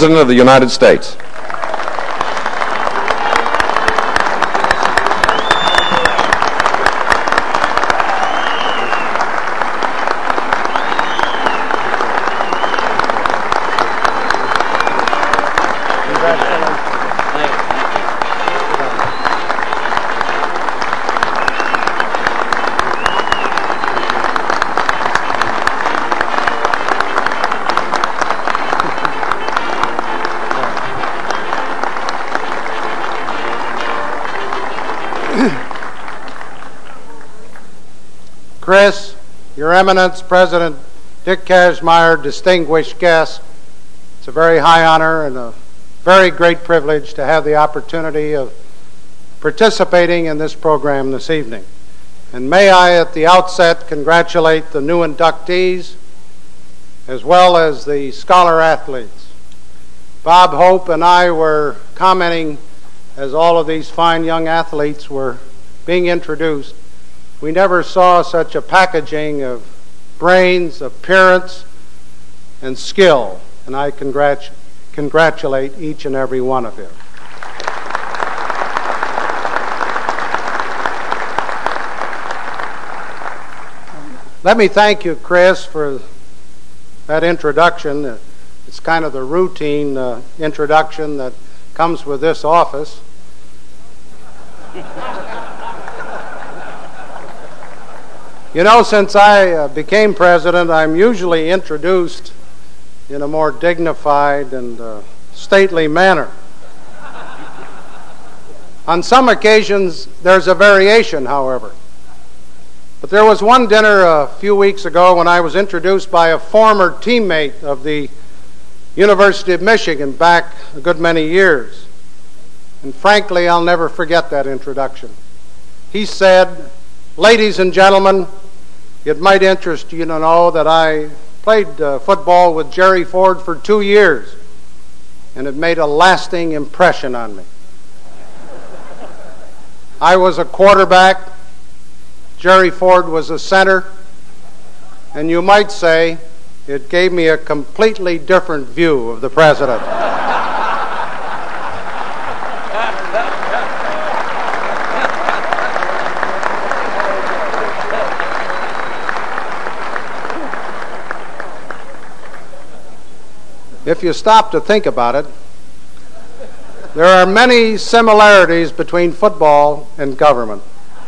President of the United States. Chris, Your Eminence, President Dick Kazmaier, distinguished guests, it's a very high honor and a very great privilege to have the opportunity of participating in this program this evening. And may I at the outset congratulate the new inductees as well as the scholar athletes. Bob Hope and I were commenting as all of these fine young athletes were being introduced. We never saw such a packaging of brains, appearance, and skill, and I congratulate each and every one of you. Let me thank you, Chris, for that introduction. It's kind of the routine introduction that comes with this office. You know, since I became president, I'm usually introduced in a more dignified and stately manner. On some occasions, there's a variation, however. But there was one dinner a few weeks ago when I was introduced by a former teammate of the University of Michigan back a good many years. And frankly, I'll never forget that introduction. He said, "Ladies and gentlemen, it might interest you to know that I played football with Jerry Ford for 2 years, and it made a lasting impression on me. I was a quarterback, Jerry Ford was a center, and you might say it gave me a completely different view of the president." If you stop to think about it, there are many similarities between football and government.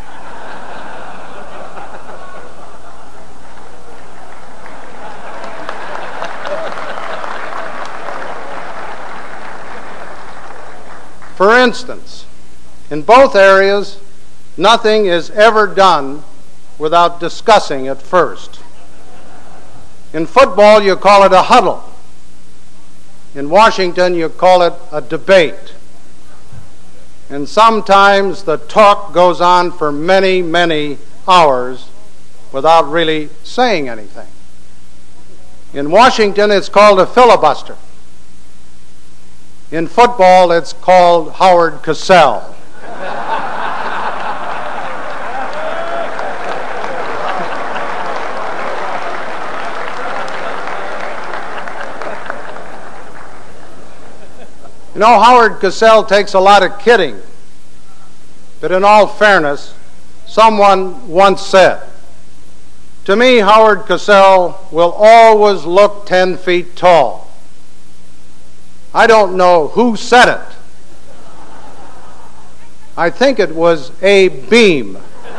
For instance, in both areas, nothing is ever done without discussing it first. In football, you call it a huddle. In Washington, you call it a debate. And sometimes the talk goes on for many, many hours without really saying anything. In Washington, it's called a filibuster. In football, it's called Howard Cosell. You know, Howard Cosell takes a lot of kidding, but in all fairness, someone once said, "To me, Howard Cosell will always look 10 feet tall." I don't know who said it. I think it was Abe Beam.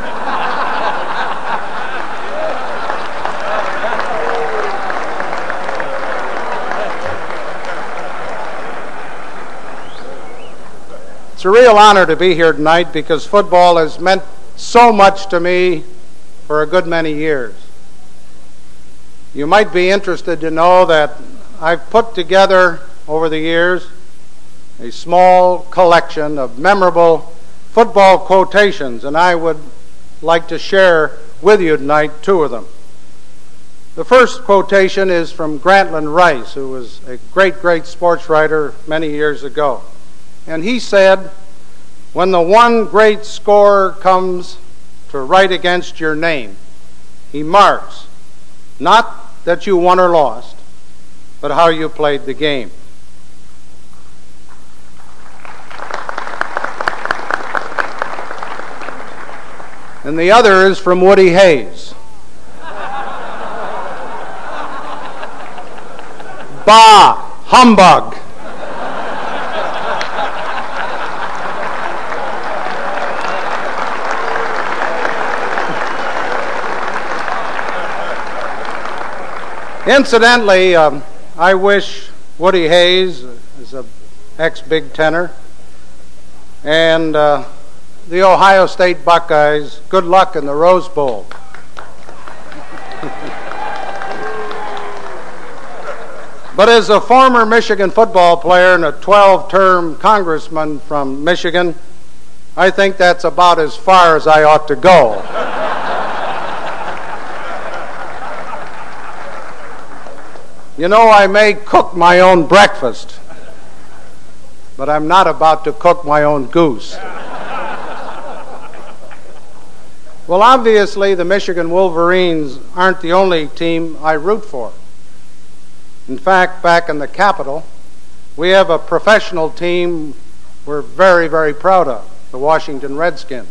It's a real honor to be here tonight because football has meant so much to me for a good many years. You might be interested to know that I've put together over the years a small collection of memorable football quotations, and I would like to share with you tonight 2 of them. The first quotation is from Grantland Rice, who was a great, great sports writer many years ago. And he said, "When the one great scorer comes to write against your name, he marks not that you won or lost, but how you played the game." and the other is from Woody Hayes. Bah! Humbug! Incidentally, I wish Woody Hayes is an ex-Big Tenner and the Ohio State Buckeyes good luck in the Rose Bowl. But as a former Michigan football player and a 12-term congressman from Michigan, I think that's about as far as I ought to go. You know, I may cook my own breakfast, but I'm not about to cook my own goose. Well, obviously, the Michigan Wolverines aren't the only team I root for. In fact, back in the Capitol, we have a professional team we're very, very proud of, the Washington Redskins.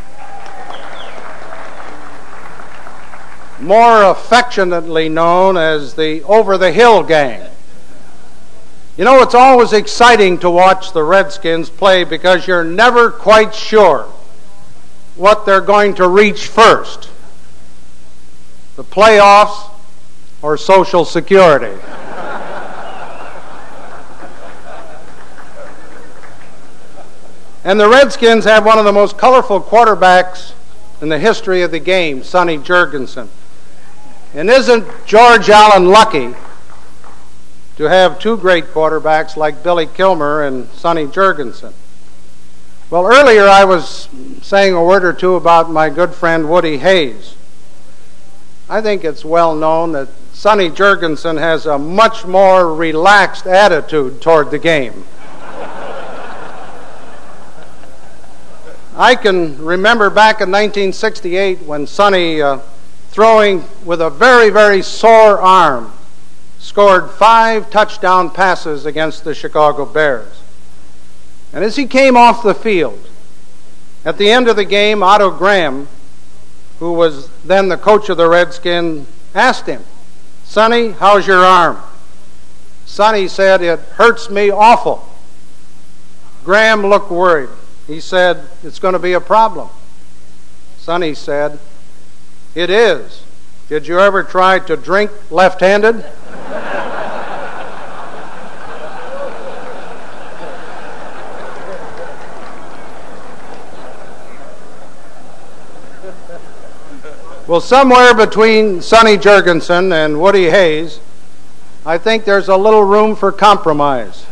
More affectionately known as the Over-the-Hill Gang. You know, it's always exciting to watch the Redskins play because you're never quite sure what they're going to reach first, the playoffs or Social Security. And the Redskins have one of the most colorful quarterbacks in the history of the game, Sonny Jurgensen. And isn't George Allen lucky to have two great quarterbacks like Billy Kilmer and Sonny Jurgensen? Well, earlier I was saying a word or two about my good friend Woody Hayes. I think it's well known that Sonny Jurgensen has a much more relaxed attitude toward the game. I can remember back in 1968 when Sonny, throwing with a very, very sore arm, scored 5 touchdown passes against the Chicago Bears. And as he came off the field, at the end of the game, Otto Graham, who was then the coach of the Redskins, asked him, "Sonny, how's your arm?" Sonny said, "It hurts me awful." Graham looked worried. He said, "It's going to be a problem." Sonny said, "It is. Did you ever try to drink left-handed?" Well, somewhere between Sonny Jurgensen and Woody Hayes, I think there's a little room for compromise.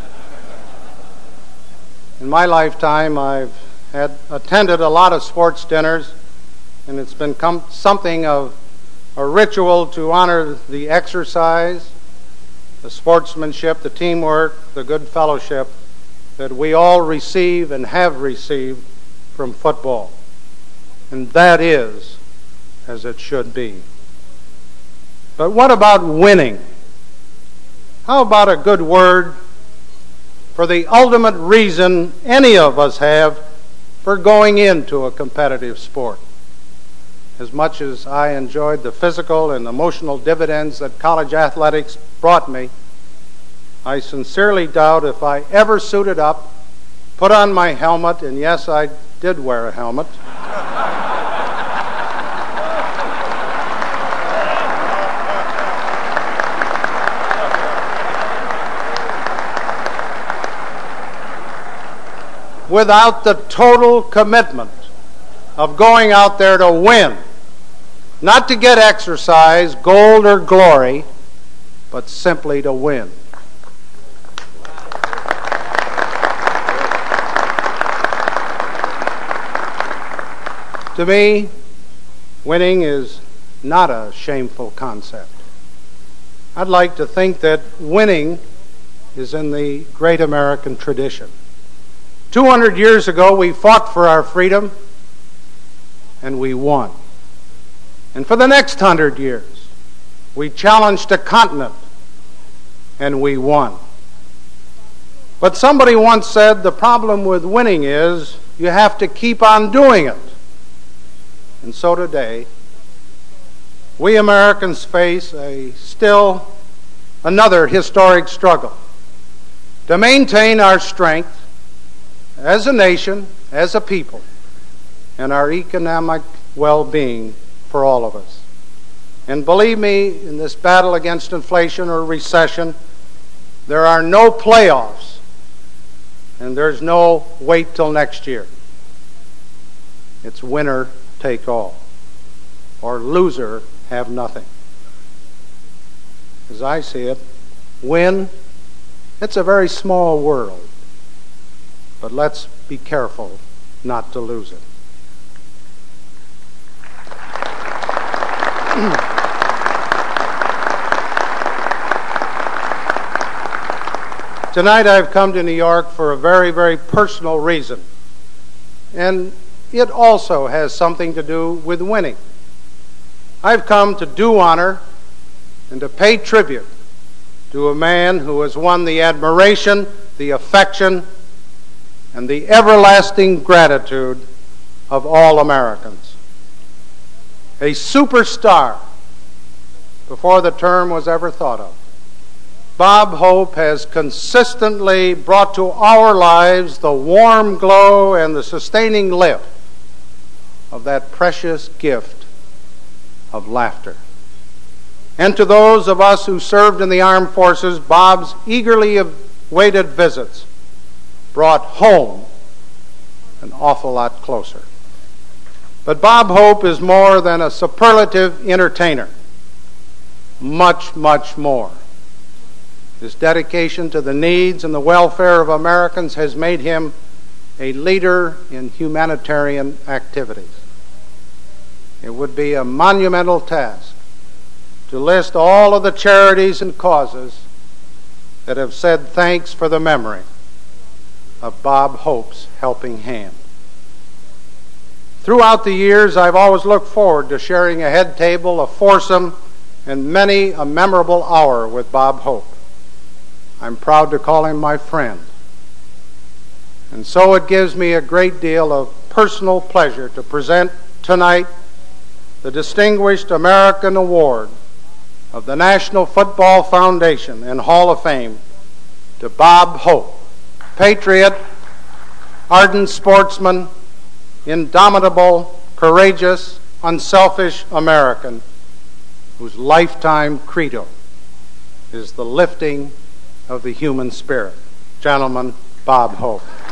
In my lifetime, I've attended a lot of sports dinners, and it's been something of a ritual to honor the exercise, the sportsmanship, the teamwork, the good fellowship that we all receive and have received from football. And that is as it should be. But what about winning? How about a good word for the ultimate reason any of us have for going into a competitive sport? As much as I enjoyed the physical and emotional dividends that college athletics brought me, I sincerely doubt if I ever suited up, put on my helmet, and yes, I did wear a helmet, without the total commitment of going out there to win. Not to get exercise, gold, or glory, but simply to win. To me, winning is not a shameful concept. I'd like to think that winning is in the great American tradition. 200 years ago, we fought for our freedom, and we won. And for the next 100 years, we challenged a continent, and we won. But somebody once said the problem with winning is you have to keep on doing it. And so today, we Americans face still another historic struggle to maintain our strength as a nation, as a people, and our economic well-being for all of us. And believe me, in this battle against inflation or recession, there are no playoffs, and there's no wait till next year. It's winner take all, or loser have nothing. As I see it, win, it's a very small world, but let's be careful not to lose it. Tonight I've come to New York for a very, very personal reason, and it also has something to do with winning. I've come to do honor and to pay tribute to a man who has won the admiration, the affection, and the everlasting gratitude of all Americans. A superstar before the term was ever thought of. Bob Hope has consistently brought to our lives the warm glow and the sustaining lift of that precious gift of laughter. And to those of us who served in the armed forces, Bob's eagerly awaited visits brought home an awful lot closer. But Bob Hope is more than a superlative entertainer. Much, much more. His dedication to the needs and the welfare of Americans has made him a leader in humanitarian activities. It would be a monumental task to list all of the charities and causes that have said thanks for the memory of Bob Hope's helping hand. Throughout the years, I've always looked forward to sharing a head table, a foursome, and many a memorable hour with Bob Hope. I'm proud to call him my friend. And so it gives me a great deal of personal pleasure to present tonight the Distinguished American Award of the National Football Foundation and Hall of Fame to Bob Hope, patriot, ardent sportsman, indomitable, courageous, unselfish American whose lifetime credo is the lifting of the human spirit. Gentlemen, Bob Hope.